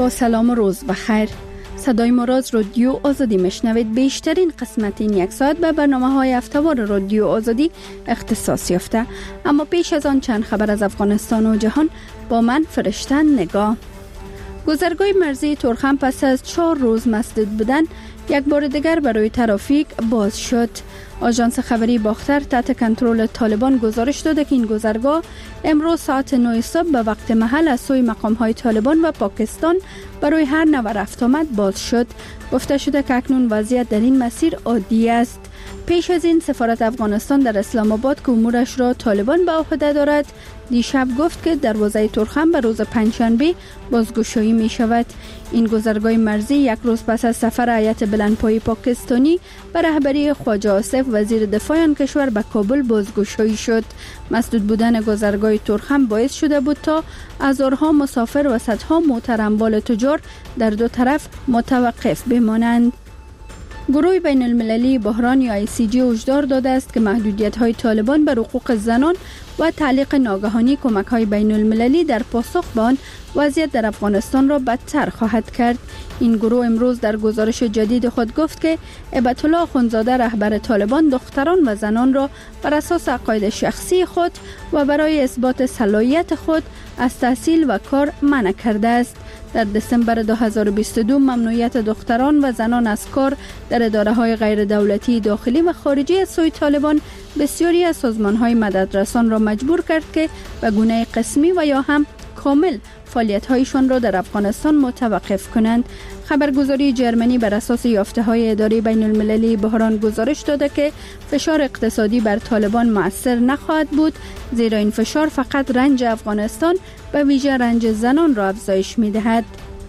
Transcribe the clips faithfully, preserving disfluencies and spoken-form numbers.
با سلام و روز بخیر. صدای ما را از رادیو آزادی میشنوید. بیشترین قسمت این یک ساعت به برنامه های هفته‌وار رادیو آزادی اختصاص یافته. اما پیش از آن چند خبر از افغانستان و جهان با من فرشته نگاه. گذرگاه مرزی تورخم پس از چهار روز مسدود بودن یک بار دیگر برای ترافیک باز شد. آژانس خبری باختر تحت کنترل طالبان گزارش داده که این گذرگاه امروز ساعت نه صبح به وقت محل از سوی مقام‌های طالبان و پاکستان برای هر نوع رفت آمد باز شد. گفته شده که اکنون وضعیت در این مسیر عادی است. پیش از این سفارت افغانستان در اسلام آباد که امورش را طالبان به عهده دارد دیشب گفت که دروازه تورخم به روز پنجشنبه بازگشایی می شود. این گذرگاه مرزی یک روز پس از سفر هیئت بلندپایه پاکستانی به رهبری خواجه آصف وزیر دفاع آن کشور به کابل بازگشایی شد. مسدود بودن گذرگاه تورخم باعث شده بود تا هزارها مسافر و صدها موتر اموال تجار در دو طرف متوقف بمانند. گروه بین المللی بحران یا آی سی جی هشدار داده است که محدودیت‌های طالبان بر حقوق زنان و تعلیق ناگهانی کمک‌های بین المللی در پاسخ به آن وضعیت در افغانستان را بدتر خواهد کرد. این گروه امروز در گزارش جدید خود گفت که هیبت الله اخوندزاده رهبر طالبان دختران و زنان را بر اساس عقاید شخصی خود و برای اثبات صلاحیت خود از تحصیل و کار منع کرده است. در دسامبر دو هزار و بیست و دو ممنوعیت دختران و زنان از کار در اداره‌های غیر دولتی داخلی و خارجی از سوی طالبان بسیاری از سازمان‌های مددرسان را مجبور کرد که به گونه قسمی و یا هم کامل فعالیت‌هایشان را در افغانستان متوقف کنند. خبرگزاری جرمنی بر اساس یافته‌های اداره بین المللی بحران گزارش داده که فشار اقتصادی بر طالبان مؤثر نخواهد بود، زیرا این فشار فقط رنج افغانستان به ویژه رنج زنان را افزایش می‌دهد.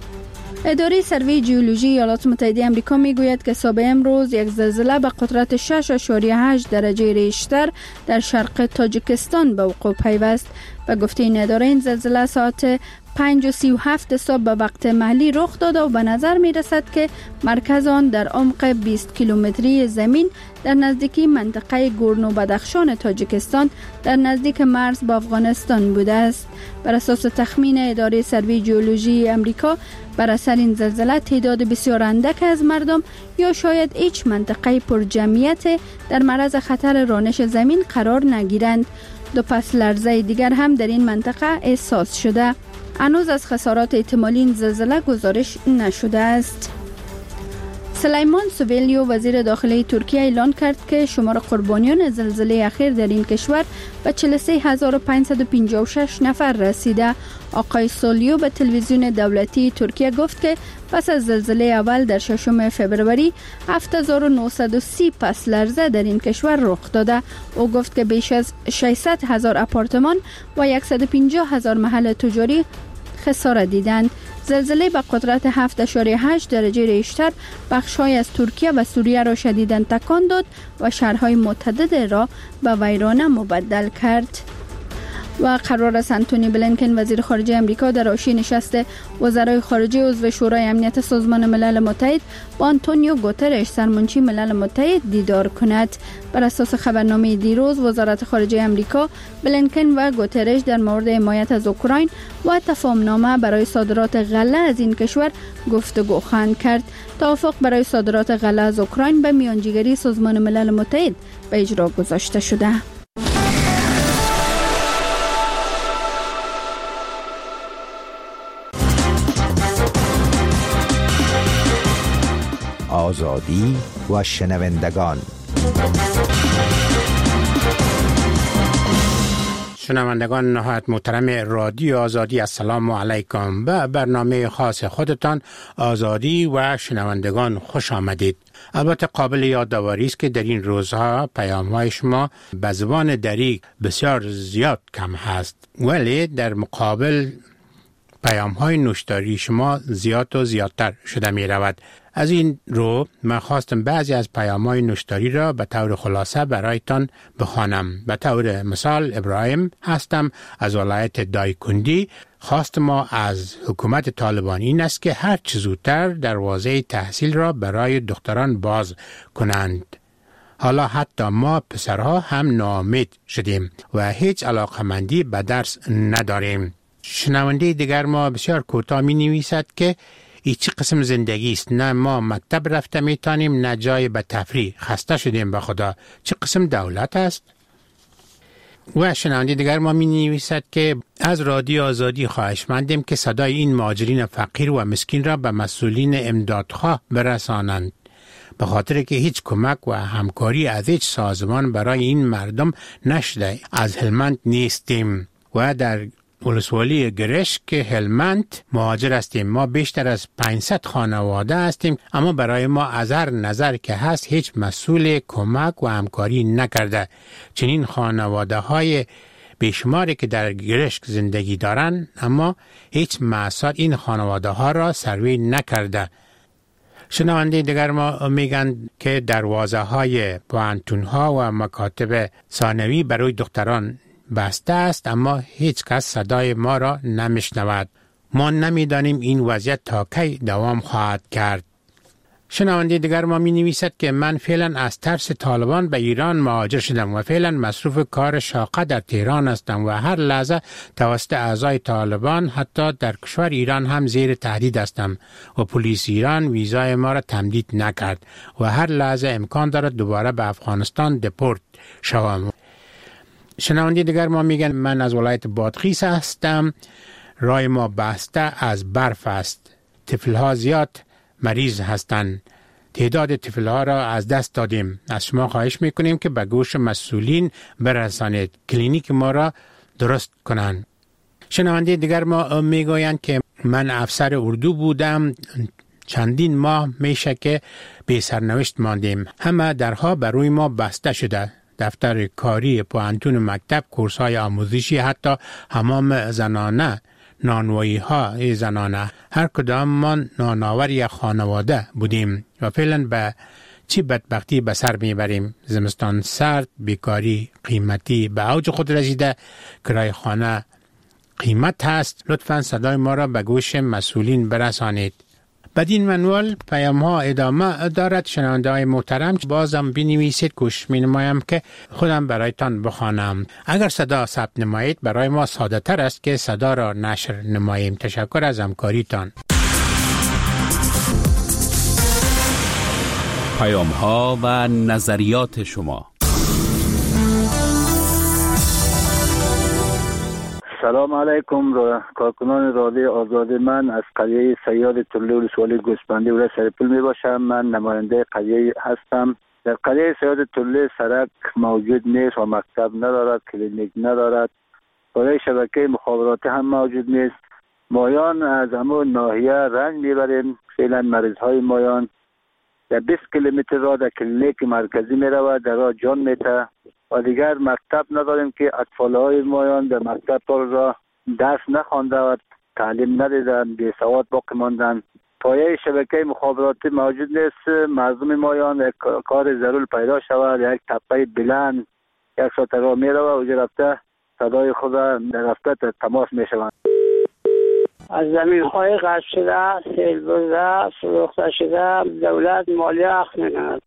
اداره سروی جیولوژی ایالات متحده آمریکا میگوید که صبح امروز یک زلزله به قدرت شش اشاریه هشت درجه ریشتر در شرق تاجیکستان به وقوع پیوست. به گفته این اداره این زلزله ساعت پنج و سی و هفت صبح به وقت محلی رخ داده و به نظر می رسد که مرکز آن در عمق بیست کیلومتری زمین در نزدیکی منطقه گورنو بدخشان تاجیکستان در نزدیک مرز با افغانستان بوده است. بر اساس تخمین اداره سروی جیولوژی امریکا بر اثر این زلزله تعداد بسیار اندک از مردم یا شاید هیچ منطقه پر جمعیت در معرض خطر رانش زمین قرار نگیرند. دو پس لرزه دیگر هم در این منطقه احساس شده. هنوز از خسارات احتمالی این زلزله گزارش نشده است. سلیمان سویلیو وزیر داخلی ترکیه اعلان کرد که شمار قربانیان زلزله اخیر در این کشور به چهل و سه هزار و پانصد و پنجاه و شش نفر رسیده. آقای سولیو به تلویزیون دولتی ترکیه گفت که پس از زلزله اول در ششم فبروری هفت هزار و نهصد و سی پس لرزه در این کشور رخ داده. او گفت که بیش از ششصد هزار آپارتمان و صد و پنجاه هزار محل تجاری خسارت دیدند. زلزله با قدرت هفت اشاریه هشت درجه ریشتر بخش‌های از ترکیه و سوریه را شدیداً تکان داد و شهرهای متعدد را به ویرانه مبدل کرد. و قرار است انتونی بلینکن وزیر خارجه امریکا در حاشیه نشست وزرای خارجه عضو شورای امنیت سازمان ملل متحد با آنتونیو گوترش سرمنشی ملل متحد دیدار کند. بر اساس خبرنامه دیروز وزارت خارجه امریکا بلینکن و گوترش در مورد حمایت از اوکراین و تفاهم‌نامه برای صادرات غله از این کشور گفتگو خواهند کرد. توافق برای صادرات غله از اوکراین به میانجیگری سازمان ملل متحد به اجرا گذاشته شده. آزادی و شنوندگان. شنوندگان نهایت محترم رادیو آزادی، السلام علیکم. به برنامه خاص خودتان آزادی و شنوندگان خوش آمدید. البته قابل یادآوری است که در این روزها پیام‌های شما به زبان دری بسیار زیاد کم هست، ولی در مقابل پیام‌های نوشتاری شما زیاد و زیادتر شده می رود. از این رو من خواستم بعضی از پیام‌های نوشتاری را به طور خلاصه برایتان بخوانم. به طور مثال ابراهیم هستم از ولایت دایکندی. خواست ما از حکومت طالبان این است که هر چه زودتر دروازه تحصیل را برای دختران باز کنند. حالا حتی ما پسرها هم ناامید شدیم و هیچ علاقمندی به درس نداریم. شنونده دیگر ما بسیار کوتاه می نویسد که این چه قسم زندگی است؟ نه ما مکتب رفته میتانیم نه جای به تفریح، خسته شدیم به خدا. چه قسم دولت است؟ و شنونده دیگر ما می نویسد که از رادیو آزادی خواهشمندیم که صدای این مهاجرین فقیر و مسکین را به مسئولین امدادخواه برسانند، به خاطر که هیچ کمک و همکاری از هیچ سازمان برای این مردم نشده. از هلمند نیستیم و در ولسوالی گرشک که هلمند مهاجر هستیم. ما بیشتر از پانصد خانواده هستیم، اما برای ما از هر نظر که هست هیچ مسئول کمک و همکاری نکرده. چنین خانواده های بیشماری که در گرشک زندگی دارند، اما هیچ مسئول این خانواده ها را سروی نکرده. شنونده دیگر ما میگن که دروازه های پوهنتون ها و مکاتب ثانوی برای دختران بسته است، اما هیچ کس صدای ما را نمیشنود. ما نمیدانیم این وضعیت تا کی دوام خواهد کرد. شنونده دیگر ما می نویسد که من فعلا از ترس طالبان به ایران مهاجر شدم و فعلا مصروف کار شاقه در تهران هستم و هر لحظه توسط اعضای طالبان حتی در کشور ایران هم زیر تهدید هستم و پلیس ایران ویزای ما را تمدید نکرد و هر لحظه امکان دارد دوباره به افغانستان دپورت شوم. شنونده دیگر ما میگن من از ولایت بادغیس هستم، راه ما بسته از برف است، طفلها زیاد مریض هستند، تعداد طفلها را از دست دادیم. از شما خواهش میکنیم که به گوش مسئولین برسانید، کلینیک ما را درست کنند. شنونده دیگر ما میگویند که من افسر اردو بودم، چندین ماه میشه که بی سرنوشت ماندیم، همه درها بروی ما بسته شده، دفتر کاری، پوهنتون، مکتب، کورس های آموزشی، حتی حمام زنانه، نانوایی ها زنانه، هر کدام ما نانآور یک خانواده بودیم و فعلا به چی بدبختی به سر میبریم. زمستان سرد، بیکاری قیمتی به اوج خود رسیده، کرایه خانه قیمت هست. لطفاً صدای ما را به گوش مسئولین برسانید. بدین منوال پیام ها ادامه دارد. شنونده های محترم بازم بنویسید، گوش می نمایم که خودم برایتان بخوانم. اگر صدا ثبت نمایید برای ما ساده تر است که صدا را نشر نماییم. تشکر از همکاریتان. پیام ها و نظریات شما. سلام علیکم را کارکنان رادیو آزادی. من از قریه سیاد تله ولسوالی گوسفندی و سرپل می باشم. من نماینده قریه هستم. در قریه سیاد تله سرک موجود نیست و مکتب ندارد، کلینیک ندارد، برای شبکه مخابراتی هم موجود نیست. مایان از همون ناحیه رنج میبریم. فعلا مریض های مایان در بیست کیلومتر راه در کلینیک مرکزی می رود، در راه جان میته و دیگر مکتب نداریم که اطفال های مایان در مکتب را درس نخوانده و تعلیم ندیدن، بی سواد باقی ماندن. پایه شبکه مخابراتی موجود نیست. مردم مایان یک کار ضرور پیدا شود، یک تپه بلند یک ساعت راه می رود و رفته صدای خود در رفته تماس می شوند. از زمین های قصد شده، سیل برده، فروخته شده، دولت مالیه اخذ می‌کند.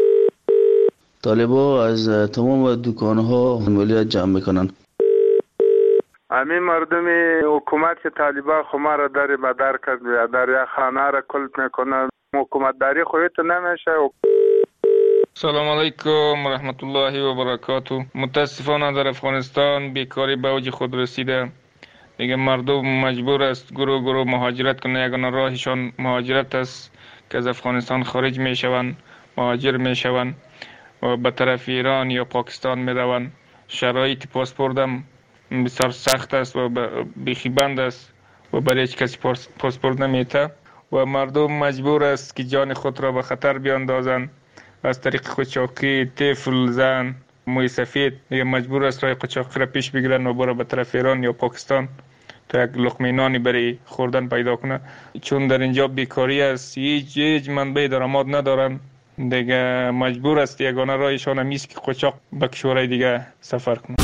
طالبا از تمام دکان‌ها مالیات جمع میکنن. همین مردم حکومت که طالبان خما را در مدار کرد و در یک خانه را کلت میکنن، حکومت داری خودت نمیشه. سلام علیکم و رحمت الله و برکاته. متاسفانه در افغانستان بیکاری به اوج خود رسیده. دیگه مردم مجبور است گروه گروه مهاجرت کنه. یگانه راهشان مهاجرت است که از افغانستان خارج میشوند، مهاجر میشوند و به طرف ایران یا پاکستان می روند. شرایط پاسپورت هم بسیار سخت است و بیخی بند است و برای هیچ کسی پاسپورت نمیته و مردم مجبور است که جان خود را به خطر بیاندازند. از طریق قاچاقی، طفل، زن، موی سفید دیگه مجبور است راه قاچاقی را پیش بگیرن و برای به طرف ایران یا پاکستان تا یک لقمه نانی برای خوردن پیدا کنه. چون در اینجا بیکاری است، هیچ هیچ منبع درآمد ندارن، دیگه مجبور است یگانه راهشان هم است که قاچاق به کشورهای دیگه سفر کنه.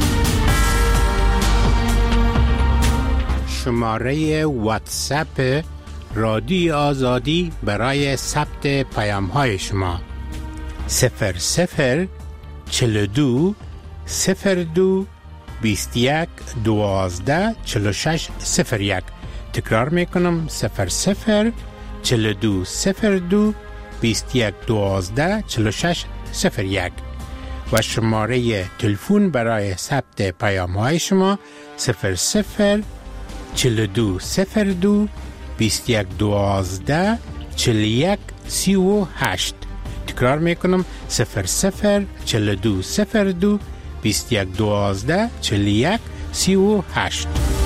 شماره واتساپ رادیو آزادی برای ثبت پیام های شما صفر صفر چهل و دو صفر دو بیست و یک دوازده چهل و شش صفر یک. تکرار میکنم صفر صفر چهل و دو صفر دو بیست و یک دوازده چهل و شش صفر یک و شماره تلفن برای ثبت پیام های شما صفر صفر چهل و دو صفر دو بیست و یک دوازده چهل و یک سی و هشت. تکرار میکنم صفر صفر چهل و دو صفر دو بیست و یک دوازده چهل و یک سی و هشت.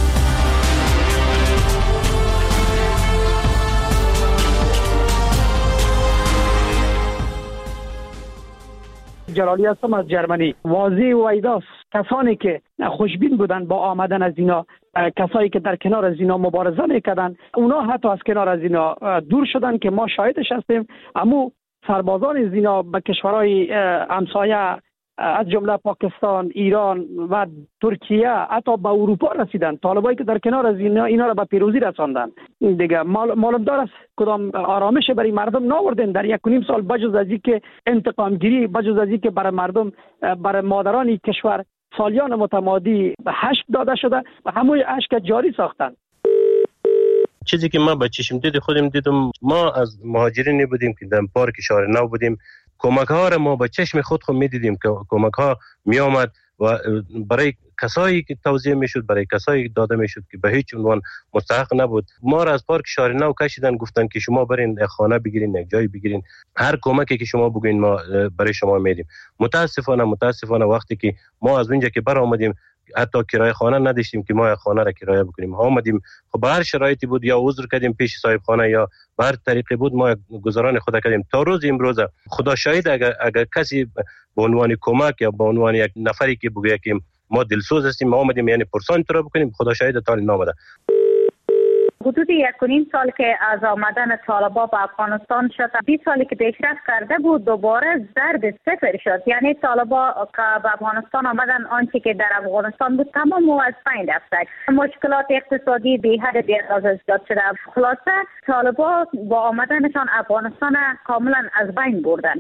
جلالی هستم از جرمنی. واضح و ایداست کسانی که خوشبین بودن با آمدن از اینا، کسایی که در کنار از اینا مبارزه میکردن، اونا حتی از کنار از اینا دور شدن که ما شاهدش هستیم. اما سربازان از اینا به کشورهای همسایه از جمله پاکستان، ایران و ترکیه، حتی به اروپا رسیدن. طالبایی که در کنار از اینا اینا را به پیروزی رساندن. دیگه معلوم دار است کدام آرامش برای مردم ناوردن در یک و نیم سال، بجز از اینکه انتقام گیری، بجز از اینکه برای مردم، برای مادران کشور سالیان متمادی هشت داده شده و همون هشت جاری ساختن. چیزی که ما با چشم دید خودم دیدم، ما از مهاجرین بودیم که در پارک شهر نو بودیم، کمک ها را ما با چشم خود خود می دیدیم که کمک ها می آمد و برای کسایی که توزیع می شد، برای کسایی داده می شد که به هیچ عنوان مستحق نبود. ما را از پارک شهر نو کشیدن، گفتن که شما برین خانه بگیرین، یک جای بگیرین، هر کمکی که شما بگوین ما برای شما میدیم. متاسفانه متاسفانه وقتی که ما از اونجا که بر آمدیم حتی کرایه خانه نداشتیم که ما خانه را کرایه بکنیم. آمدیم خب به هر شرایطی بود، یا عذر کردیم پیش صاحب خانه یا به هر طریقی بود ما گزاران خود کردیم. تا روز امروز خدا شاهد اگر, اگر کسی به عنوان کمک یا به عنوان یک نفری که بگه که ما دلسوز هستیم ما آمدیم یعنی پرسان تو را بکنیم، خدا شاهد تا نامده. حدود یک و نیم سال که از آمدن طالبان به افغانستان شد، بیست سالی که پیشرفت کرده بود دوباره ضرب صفر شد. یعنی طالبان که به افغانستان آمدن آنچه که در افغانستان بود تمام از بین رفت. مشکلات اقتصادی بی حد بی اندازه ایجاد شده. خلاصه طالبان با آمدنشان افغانستان کاملا از بین بردن.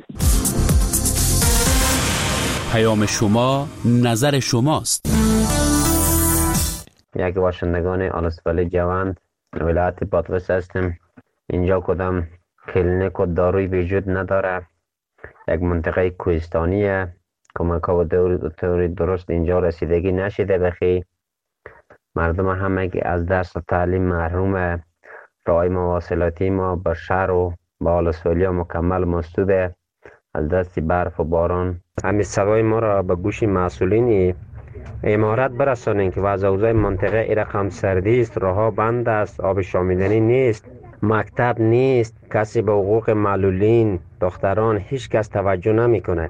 پیام شما نظر شماست. یک باشندگان آلسوال جوند ولایت بادغیس هستیم. اینجا کدام کلینیک و داروی وجود نداره، یک منطقه کوهستانیه، کمک ها و طور درست اینجا رسیدگی نشده. بخی مردم همه که از درس و تعلیم محرومه. راه مواصلاتی ما به شهر و به آلسوالیا مکمل مسدوده از دست برف و باران. همین صدای ما را به گوش مسئولین امارات برسانین که وضع اوضاع منطقه ای رقم سردی است، راهها بند است، آب شامیدنی نیست، مکتب نیست، کسی به حقوق معلولین دختران هیچ کس توجه نمی کنه.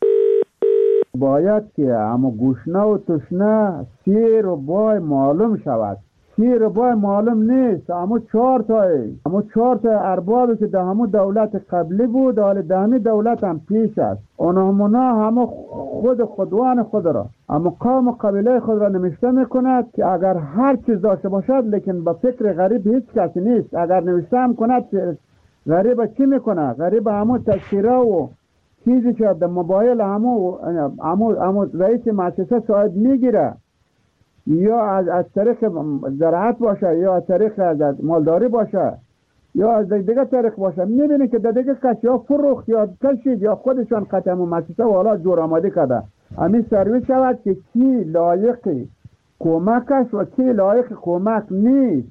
باید که اما گوشنه و تشنه شیر و بای معلوم شود. شیر و بای معلوم نیست. اما چهار تایی اما چهار تا اربابی که در همون دولت قبلی بود حال در همین دولت هم پیش است. اونها همه خود خودوان خود را اما قوم و قبیله خود را نوشته میکند که اگر هر چیز داشته باشد لیکن به فکر غریب هیچ کسی نیست. اگر نوشته هم کند غریب چی میکنه؟ غریب همون تذکیره و چیزی که در موبایل همون همون همون رئیس مؤسسه شاید میگیره، یا از از طریق زراعت باشه یا از طریق از مالداری باشه یا از دیگه طریق باشه، میبینی که در دیگه کسی یا فروخت یا کشید یا خودشان قطعه مؤسسه و حالا جور آماده کرده. همین سرویس شود که کی لایق کمک است و کی لایق کمک نیست.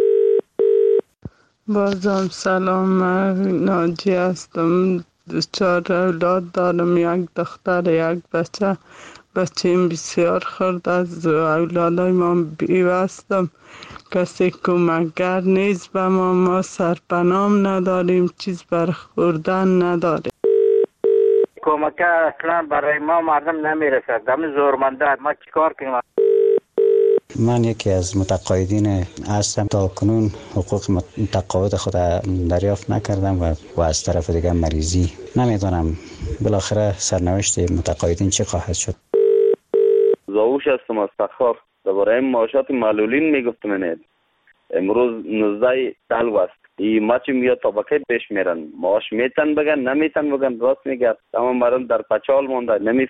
بازم سلام، من ناجی هستم. چهار اولاد دارم، یک دختر یک بچه. بچه‌ام بسیار خرد از اولادای ما بیوستم. کسی کمکگر نیست به ما، ما سرپنام نداریم، چیز برخوردن نداریم. کمک اصلا برای ما مردم نمیرسد. دم زورمنده ما چیکار کنیم؟ من یکی از متقاعدین هستم. تا کنون حقوق متقاعد خود دریافت نکردم و, و از طرف دیگه مریضی. نمیدونم بالاخره سرنوشت متقاعدین چه خواهد شد. زاوش هستم از تخار. درباره معاشات معلولین میگفتم. اینه امروز نوزده سال است. این ماچ میاد تا بکه پیش میرن، معاش میتن بگن نمیتن بگن، راست میگه. تمام مردم در پچال مونده، نمی